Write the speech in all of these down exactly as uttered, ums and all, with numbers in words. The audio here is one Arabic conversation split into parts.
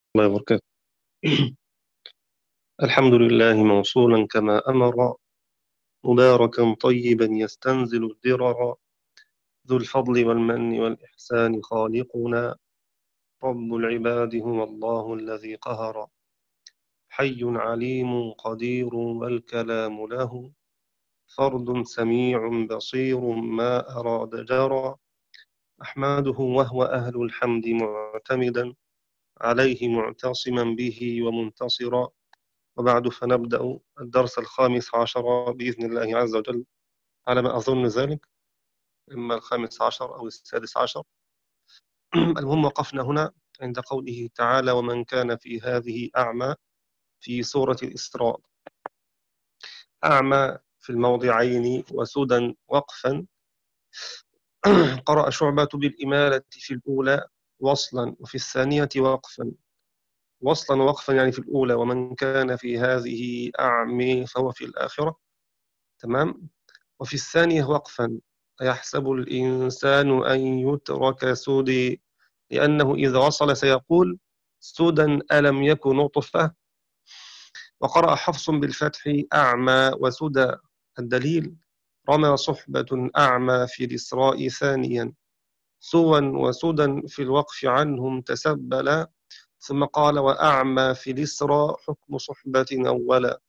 الله وبركاته. الحمد لله موصولا كما أمر، مباركا طيبا يستنزل الدرر، ذو الفضل والمن والإحسان خالقنا، رب العباد هو الله الذي قهر، حي عليم قدير والكلام له، فرد سميع بصير ما أراد جرى، أحمده وهو أهل الحمد معتمدا، عليه معتصما به ومنتصرا. وبعد فنبدأ الدرس الخامس عشر بإذن الله عز وجل، على ما أظن ذلك، إما الخامس عشر أو السادس عشر. المهم وقفنا هنا عند قوله تعالى: ومن كان في هذه أعمى، في سورة الإسراء. أعمى في الموضعين وسدى وقفا. قرأ شعبة بالإمالة في الأولى وصلا، وفي الثانية وقفا. وصلا ووقفا يعني في الأولى ومن كان في هذه أعمى فهو في الآخرة، تمام. وفي الثانية وقفا: أيحسب الإنسان أن يترك سدى، لأنه إذا وصل سيقول سدى ألم يك نطفة. وقرأ حفص بالفتح أعمى وسدى. الدليل: رمى صحبة أعمى في الإسراء ثانيا، سوى وسدى في الوقف عنهم تسبلا، ثم قال وأعمى في الإسراء حكم صحبة أولا.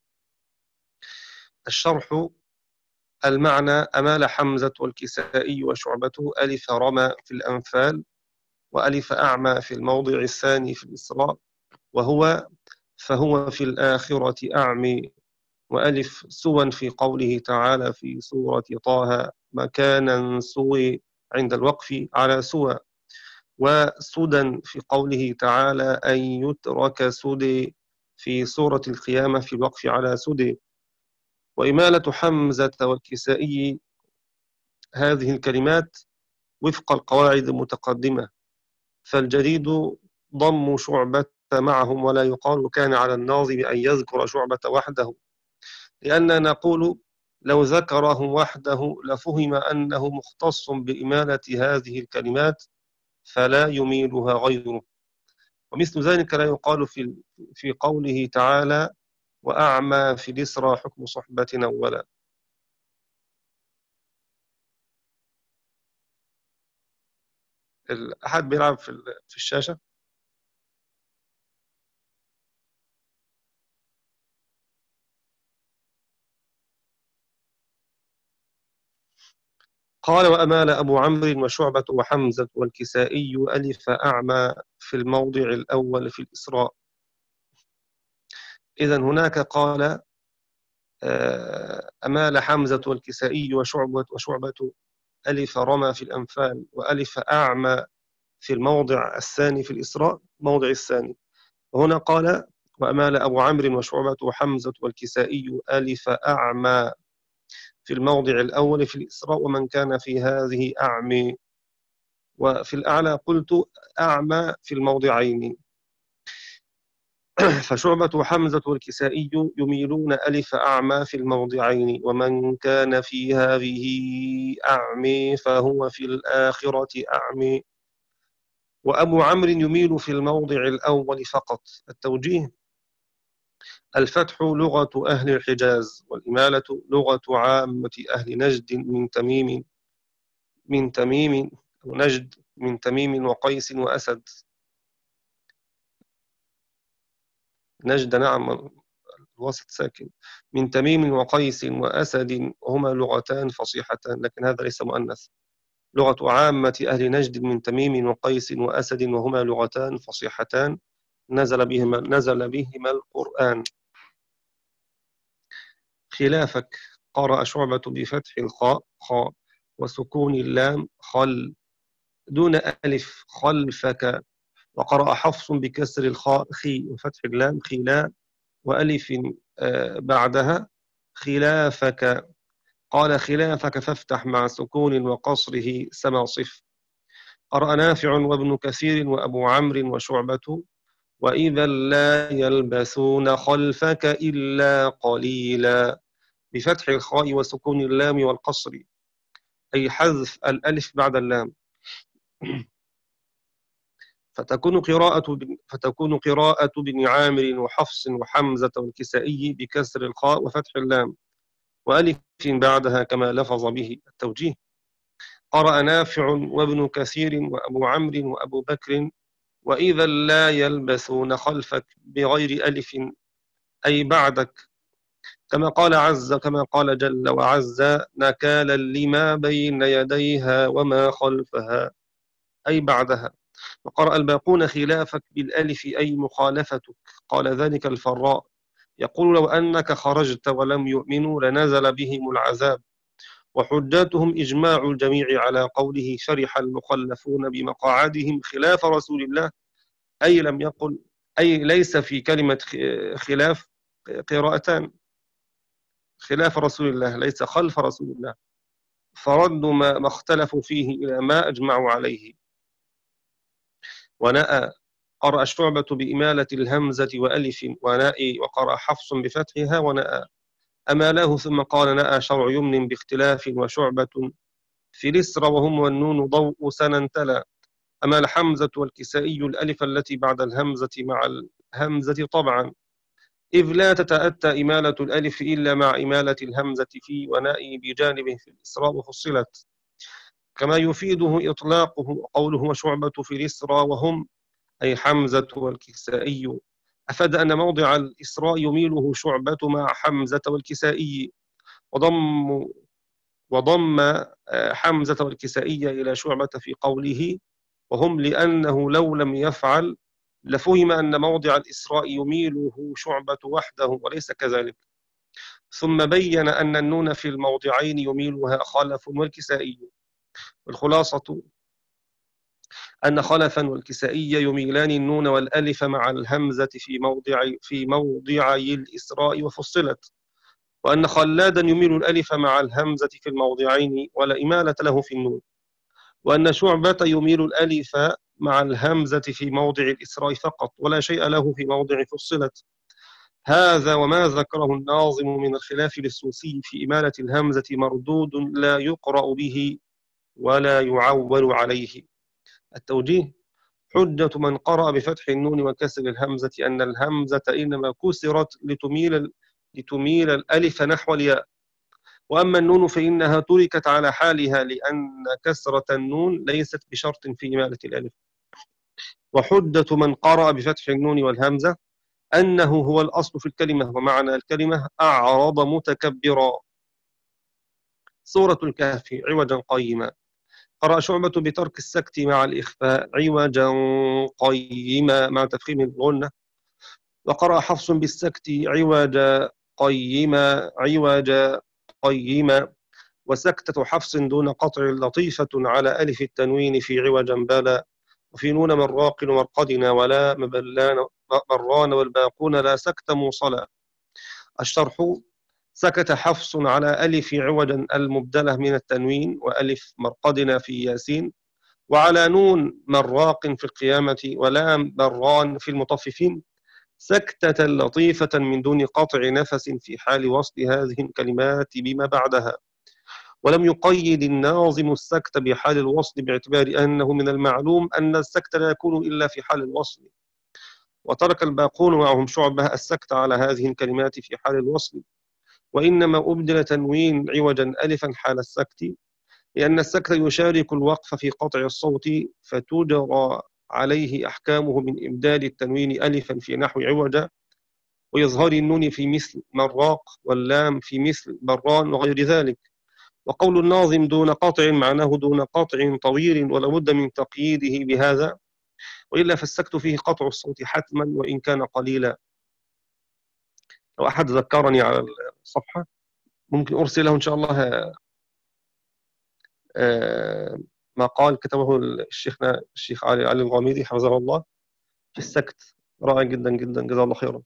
الشرح: المعنى: أمال حمزة والكسائي وشعبته ألف رمى في الأنفال، وألف أعمى في الموضع الثاني في الإسراء، وهو فهو في الآخرة أعمي، وألف سوى في قوله تعالى في سورة طه مكانا سوي عند الوقف على سوى، وسدى في قوله تعالى أن يترك سدى في سورة القيامة في الوقف على سدى. وإمالة حمزة والكسائي هذه الكلمات وفق القواعد المتقدمة، فالجديد ضم شعبة معهم، ولا يقال كان على الناظم أن يذكر شعبة وحده، لأننا نقول لو ذكره وحده لفهم أنه مختص بإمالة هذه الكلمات فلا يميلها غيره. ومثل ذلك لا يقال في في قوله تعالى وأعمى في الإسرى حكم صحبة أولا. أحد بيلعب في في الشاشة؟ قال وأمال أبو عمرو وشعبة وحمزة والكسائي ألف أعمى في الموضع الأول في الإسراء. إذن هناك قال آه، أمال حمزة والكسائي وشعبة وشعبة ألف رمى في الأنفال، وألف أعمى في الموضع الثاني في الإسراء، موضع الثاني. وهنا قال وأمال أبو عمرو وشعبة وحمزة والكسائي ألف أعمى في الموضع الأول في الإسراء ومن كان في هذه أعمي. وفي الأعلى قلت أعمى في الموضعين. فشعبة وحمزة والكسائي يميلون ألف أعمى في الموضعين ومن كان في هذه أعمي فهو في الآخرة أعمي. وأبو عمرو يميل في الموضع الأول فقط. التوجيه: الفتح لغة أهل الحجاز، والإمالة لغة عامة أهل نجد من تميم من تميم ونجد من تميم وقيس وأسد. نجد نعم، الوسط ساكن. من تميم وقيس وأسد هما لغتان فصيحتان، لكن هذا ليس مؤنث. لغة عامة أهل نجد من تميم وقيس وأسد وهما لغتان فصيحتان، نزل بهما نزل بهما القرآن. خلافك: قرأ شعبة بفتح الخاء خاء وسكون اللام خل دون ألف خلفك. وقرأ حفص بكسر الخاء خي وفتح اللام خلا وألف آه بعدها خلافك. قال خلافك فافتح مع سكون وقصره سما صف. قرأ نافع وابن كثير وأبو عمرو وشعبة وإذا لا يلبثون خلفك إلا قليلا بفتح الخاء وسكون اللام والقصر، أي حذف الألف بعد اللام. فتكون قراءة فتكون قراءة بن عامر وحفص وحمزة والكسائي بكسر الخاء وفتح اللام وألف بعدها كما لفظ به. التوجيه: قرأ نافع وابن كثير وأبو عمرو وأبو بكر وإذا لا يلبثون خلفك بغير ألف أي بعدك، كما قال عز كما قال جل وعز نكالا لما بين يديها وما خلفها أي بعدها. وقرأ الباقون خلافك بالألف أي مخالفتك، قال ذلك الفراء يقول لو أنك خرجت ولم يؤمنوا لنزل بهم العذاب. وحجاتهم إجماع الجميع على قوله شرح المخلفون بمقاعدهم خلاف رسول الله، أي لم يقل أي ليس في كلمة خلاف قراءتان، خلاف رسول الله ليس خلف رسول الله، فردوا ما اختلفوا فيه إلى ما أجمعوا عليه. ونأى قرأ شعبة بإمالة الهمزة وألف وناء وقرأ حفص بفتحها ونأى أماله ثم قال نأى شرع يمن باختلاف وشعبة في الإسر وهم والنون ضوء سنا تلا. أمال حمزة والكسائي الألف التي بعد الهمزة مع الهمزة طبعا، إذ لا تتأتى إمالة الألف إلا مع إمالة الهمزة في وناء بجانبه في الإسراء وفصلت، كما يفيده إطلاقه قوله وشعبة في الإسراء وهم أي حمزة والكسائي، أفاد أن موضع الإسراء يميله شعبة مع حمزة والكسائي، وضم وضم حمزة والكسائي إلى شعبة في قوله وهم، لأنه لو لم يفعل لفهم أن موضع الإسراء يميله شعبة وحده وليس كذلك. ثم بين أن النون في الموضعين يميلها خلف والكسائي. والخلاصة أن خلفا والكسائي يميلان النون والألف مع الهمزة في موضع في موضعي الإسراء وفصلت، وأن خلادا يميل الألف مع الهمزة في الموضعين ولا إمالة له في النون، وأن شعبة يميل الألف مع الهمزة في موضع الإسراء فقط ولا شيء له في موضع فصلت. هذا وما ذكره الناظم من الخلاف للسوسي في إمالة الهمزة مردود لا يقرأ به ولا يعول عليه. التوجيه: حجة من قرأ بفتح النون وكسر الهمزة أن الهمزة إنما كسرت لتميل لتميل الألف نحو الياء، وأما النون فإنها تركت على حالها لأن كسرة النون ليست بشرط في إمالة الألف. وحجة من قرأ بفتح النون والهمزة أنه هو الأصل في الكلمة ومعنى الكلمة أعرض متكبرا. سورة الكهف عوجا قيما، قرأ شعبة بترك السكت مع الإخفاء عوجا قيما مع تفخيم الغنة، وقرأ حفص بالسكت عوجا قيما عوجا قيما، وسكتة حفص دون قطع لطيفة على ألف التنوين في عوجا بلا، وفي نون مراق ومرقدنا ولا مبلان مران والباقون لا سكت موصلا. الشرح: سكت حفص على ألف عوجا المبدلة من التنوين وألف مرقدنا في ياسين، وعلى نون مراق في القيامة ولام بران في المطففين سكتة لطيفة من دون قطع نفس في حال وصل هذه الكلمات بما بعدها. ولم يقيد الناظم السكت بحال الوصل باعتبار أنه من المعلوم أن السكت لا يكون إلا في حال الوصل، وترك الباقون معهم شعبة السكت على هذه الكلمات في حال الوصل، وإنما أبدل تنوين عوجا ألفا حال السكت، لأن السكت يشارك الوقف في قطع الصوت فتجرى عليه أحكامه من إبدال التنوين ألفا في نحو عوجا، وإظهار النون في مثل مراق واللام في مثل بران وغير ذلك. وقول الناظم دون قطع معناه دون قطع طويل ولا بد من تقييده بهذا، وإلا فالسكت فيه قطع الصوت حتما وإن كان قليلا. لو أحد ذكرني على الصفحة ممكن أرسله إن شاء الله مقال كتبه الشيخنا الشيخ علي علي الغامدي حفظه الله في السكت، رائع جدا جدا جزاه الله خيرا.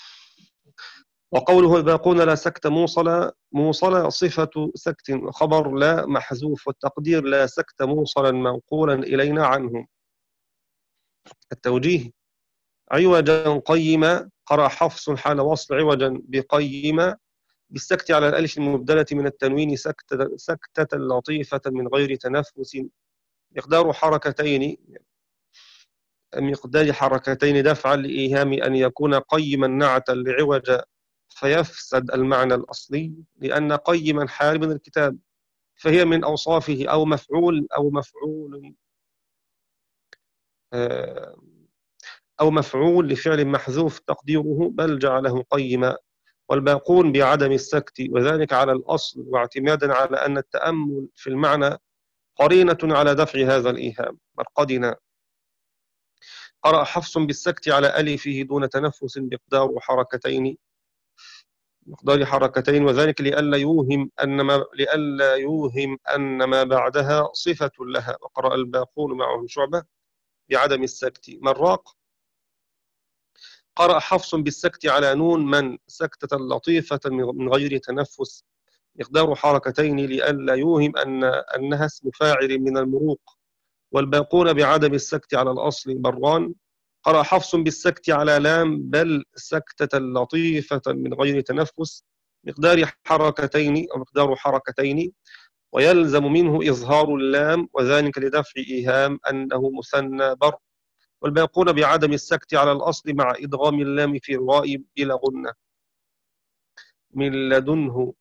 وقوله الباقون لا سكت موصلا، موصلا صفة سكت خبر لا محذوف، والتقدير لا سكت موصلا منقولا إلينا عنهم. التوجيه: عوجا قيما قرأ حفص حال وصل عوجا بقيما بالسكت على الألف المبدلة من التنوين سكتة, سكتة لطيفة من غير تنفس مقدار حركتين مقدار حركتين دفعا لإيهام أن يكون قيما نعتا لعوج فيفسد المعنى الأصلي، لأن قيما حال من الكتاب، فهي من أوصافه أو مفعول أو مفعول أو مفعول لفعل محذوف تقديره بل جعله قيما، والباقون بعدم السكت، وذلك على الأصل واعتمادا على أن التأمل في المعنى قرينة على دفع هذا الإيهام. مرقدنا: قرأ حفص بالسكت على ألفه دون تنفس مقدار حركتين مقدار حركتين وذلك لئلا يوهم أن ما لئلا يوهم أن ما بعدها صفة لها. وقرأ الباقون معهم شعبة بعدم السكت. مراق: قرأ حفص بالسكت على نون من سكتة لطيفة من غير تنفس مقدار حركتين لئلا يوهم أن أنها اسم فاعل من المروق. والباقون بعدم السكت على الأصل. بران: قرأ حفص بالسكت على لام بل سكتة لطيفة من غير تنفس مقدار حركتين أو مقدار حركتين، ويلزم منه إظهار اللام وذلك لدفع إيهام أنه مثنى بر. والباقون بعدم السكت على الأصل مع إدغام اللام في الراء بلا غنة. من لدنه: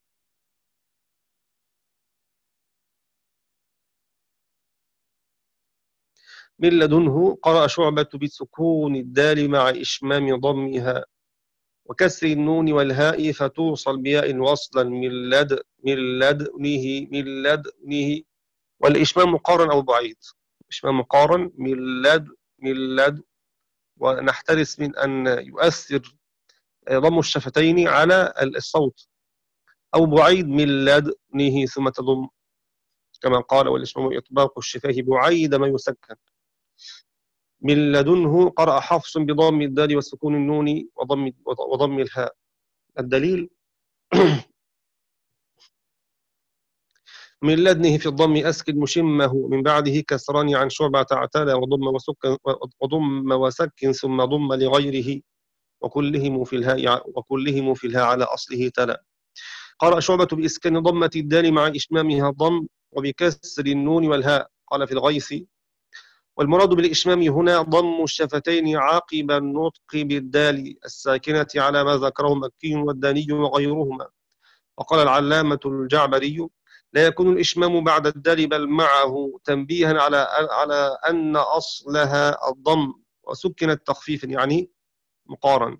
من لدنه قرأ شعبة بسكون الدال مع إشمام ضمها وكسر النون والهاء فتوصل بياء وصلا من لد من لدنه من لدنه، والإشمام مقارن أو بعيد. إشمام مقارن من لد من لد، ونحترس من أن يؤثر ضم الشفتين على الصوت، أو بعيد من لدنه ثم تضم كما قال: والإشمام إطباق الشفاه بعيد ما يسكن. من لدنه قرأ حفص بضم الدال وسكون النون وضم وضم الهاء. الدليل: من لدنه في الضم أسكن مشمه من بعده كسران عن شعبة اعتلى وضم وسكن وضم وسكن ثم ضم لغيره وكلهم في الهاء وكلهم في الهاء على أصله تلا. قرأ شعبة بإسكان ضمة الدال مع إشمامها ضم وبكسر النون والهاء. قال في الغيث: والمراد بالإشمام هنا ضم الشفتين عقب النطق بالدال الساكنة على ما ذكره مكي والداني وغيرهما. وقال العلامة الجعبري: لا يكون الإشمام بعد الدال بل معه، تنبيها على على أن أصلها الضم وسكنت تخفيفا يعني مقارن.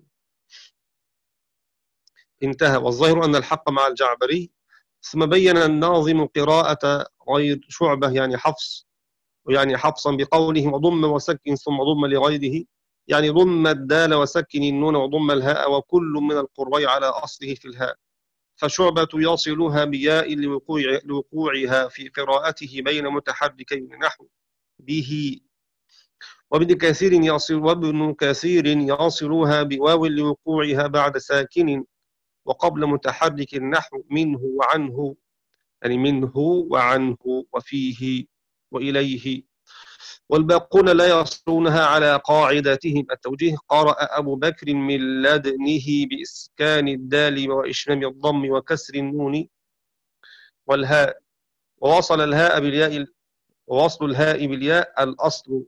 انتهى. والظاهر أن الحق مع الجعبري. ثم بين الناظم قراءة غير شعبة يعني حفص ويعني حفصا بقوله: وضم وسكن ثم ضم لغيره، يعني ضم الدال وسكن النون وضم الهاء وكل من القراء على أصله في الهاء، فشعبة يصلها بياء لوقوع لوقوعها في قراءته بين متحركين نحو به. وابن كثير يصل وابن كثير يصلها بواو لوقوعها بعد ساكن وقبل متحرك نحو منه وعنه، يعني منه وعنه وفيه وإليه. والباقون لا يصلونها على قاعدتهم. التوجيه: قرأ أبو بكر من لدنه بإسكان الدال وإشمام الضم وكسر النون والهاء، ووصل الهاء بالياء ووصل الهاء بالياء الأصل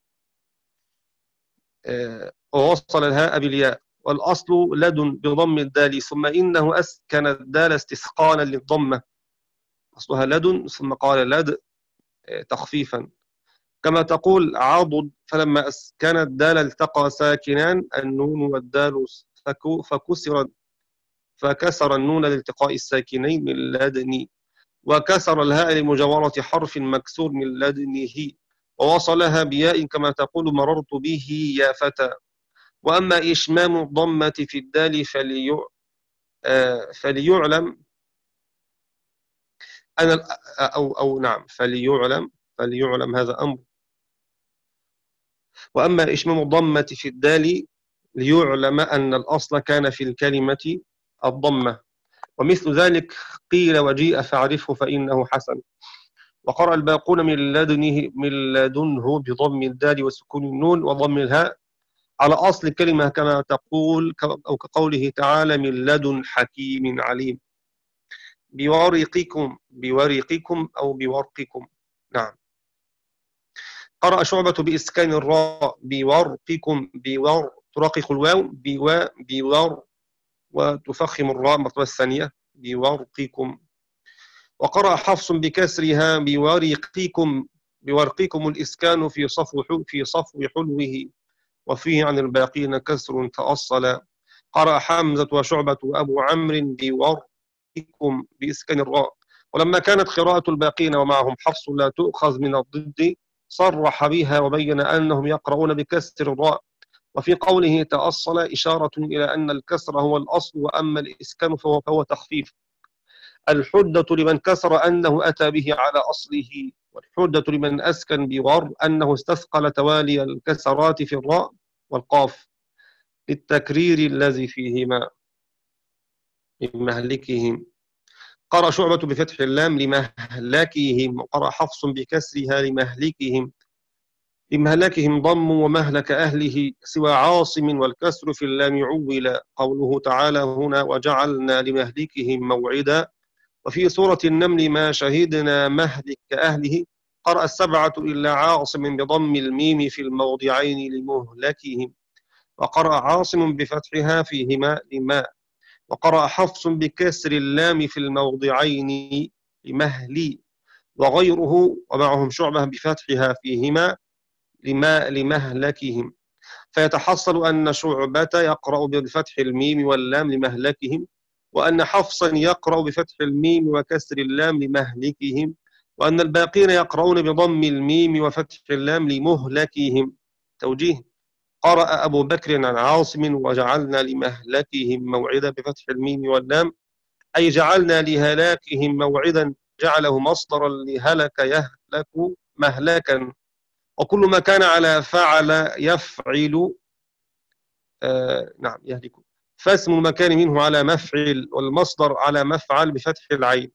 آه ووصل الهاء بالياء والأصل لدن بضم الدال، ثم إنه أسكن الدال استثقالا للضمة، أصلها لدن ثم قال لد آه تخفيفا، كما تقول عضد فلما أسكن الدال التقى ساكنان النون والدال فكسر فكسر النون لالتقاء الساكنين من لدني، وكسر الهاء لمجاورة حرف مكسور من لدنه، ووصلها بياء كما تقول مررت به يا فتى. وأما إشمام الضمة في الدال فلي آه فليعلم أنا أو أو نعم فليعلم فليعلم هذا أمر. وأما إشمام الضمة في الدال ليعلم أن الأصل كان في الكلمة الضمة، ومثل ذلك قيل وجيء فاعرفه فإنه حسن. وقرأ الباقون من لدنه من لدنه بضم الدال وسكون النون وضم الهاء على أصل الكلمة كما تقول أو كقوله تعالى: من لدن حكيم عليم. بورقكم بورقكم أو بورقكم. نعم. قرأ شعبة بإسكان الراء بورقكم بور ترقق الواو بوا بور وتفخم الراء مرتبة الثانية بورقكم. وقرأ حفص بكسرها بورقكم بورقكم الإسكان في صفو في صفو حلوه وفيه عن الباقين كسر تأصل. قرأ حمزة وشعبة وأبو عمرو بورقكم بإسكان الراء. ولما كانت قراءة الباقين ومعهم حفص لا تؤخذ من الضد صرح بها وبين أنهم يقرؤون بكسر الراء. وفي قوله تأصل إشارة إلى أن الكسر هو الأصل وأما الإسكان فهو, فهو تخفيف. الحجة لمن كسر أنه أتى به على أصله، والحجة لمن أسكن بور أنه استثقل توالي الكسرات في الراء والقاف للتكرير الذي فيهما من مهلكهم. قرأ شعبة بفتح اللام لمهلكهم، وقرأ حفص بكسرها لمهلكهم. لمهلكهم ضم ومهلك أهله سوى عاصم والكسر في اللام عول. قوله تعالى هنا وجعلنا لمهلكهم موعدا. وفي سورة النمل ما شهدنا مهلك أهله. قرأ السبعة إلا عاصم بضم الميم في الموضعين لمهلكهم. وقرأ عاصم بفتحها فيهما لما. وقرأ حفص بكسر اللام في الموضعين لمهلي وغيره ومعهم شعبة بفتحها فيهما لما لمهلكهم. فيتحصل أن شعبة يقرأ بفتح الميم واللام لمهلكهم، وأن حفصا يقرأ بفتح الميم وكسر اللام لمهلكهم، وأن الباقين يقرؤون بضم الميم وفتح اللام لمهلكهم. توجيه: قرأ أبو بكر عن عاصم وجعلنا لمهلكهم موعدا بفتح الميم واللام، أي جعلنا لهلاكهم موعدا، جعله مصدرا لهلك يهلك مهلكا. وكل ما كان على فعل يفعل آه نعم يهلك، فاسم المكان منه على مفعل والمصدر على مفعل بفتح العين.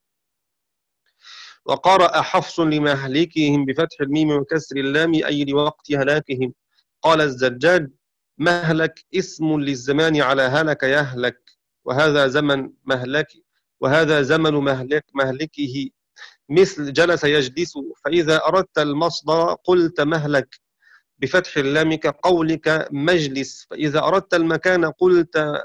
وقرأ حفص لمهلكهم بفتح الميم وكسر اللام أي لوقت هلاكهم. قال الزجاج: مهلك اسم للزمان على هلك يهلك، وهذا زمن مهلك وهذا زمن مهلك مهلكه، مثل جلس يجلس. فإذا أردت المصدر قلت مهلك بفتح اللام كقولك مجلس، فإذا أردت المكان قلت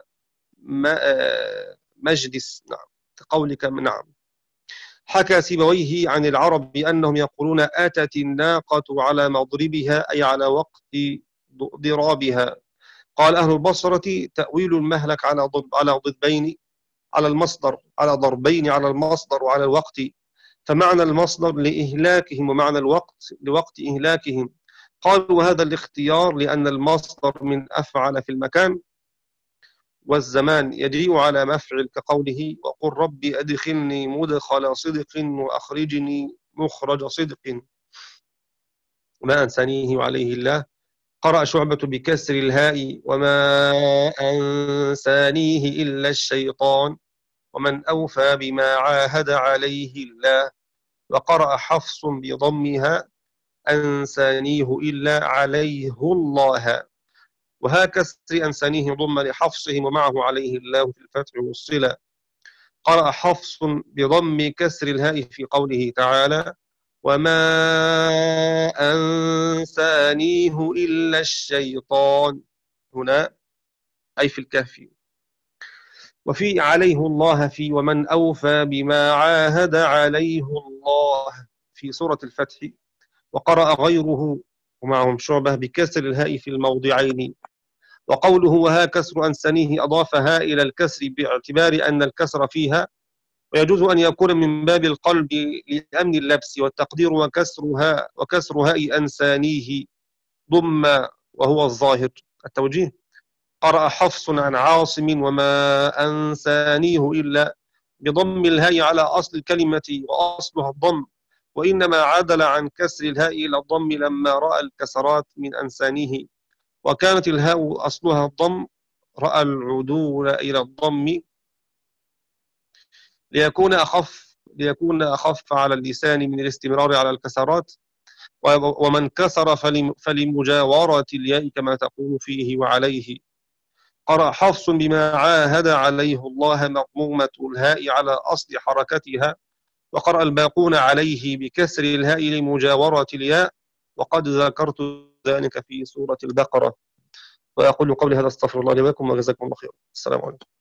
مجلس، نعم كقولك نعم. حكى سيبويه عن العرب بأنهم يقولون آتت الناقة على مضربها أي على وقت ضرابها. قال أهل البصرة: تأويل المهلك على ضرب على ضربين على المصدر على ضربين على المصدر وعلى الوقت، فمعنى المصدر لإهلاكهم ومعنى الوقت لوقت إهلاكهم. قالوا وهذا الاختيار لأن المصدر من أفعل في المكان والزمان يجيء على مفعل كقوله وقل ربي أدخلني مدخل صدق وأخرجني مخرج صدق. وما أنسانيه وعليه الله. قرأ شعبة بكسر الهاء وما أنسانيه إلا الشيطان ومن أوفى بما عاهد عليه الله. وقرأ حفص بضمها أنسانيه إلا عليه الله، وها كسر أنسانيه ضم لحفصهم ومعه عليه الله في الفتح والصلة. قرأ حفص بضم كسر الهاء في قوله تعالى وما أنسانيه إلا الشيطان هنا أي في الكهف. وفي عليه الله في ومن أوفى بما عاهد عليه الله في سورة الفتح. وقرأ غيره ومعهم شعبة بكسر الهاء في الموضعين. وقوله وها كسر أنسانيه أضافها إلى الكسر باعتبار أن الكسر فيها، ويجوز أن يكون من باب القلب لأمن اللبس، والتقدير وكسرها وكسر هاء أنسانيه ضم وهو الظاهر. التوجيه: قرأ حفص عن عاصم وما أنسانيه إلا بضم الهاء على أصل الكلمة وأصلها الضم، وإنما عدل عن كسر الهاء إلى الضم لما رأى الكسرات من أنسانيه، وكانت الهاء أصلها الضم رأى العدول إلى الضم ليكون أخف ليكون أخف على اللسان من الاستمرار على الكسرات. ومن كسر فلمجاورة الياء كما تقول فيه وعليه. قرأ حفص بما عاهد عليه الله مضمومة الهاء على أصل حركتها. وقرأ الباقون عليه بكسر الهاء لمجاورة الياء، وقد ذكرت ذلك في سورة البقرة. وأقول قولي هذا، استغفر الله لي ولكم، وجزاكم الله خيرا. السلام عليكم.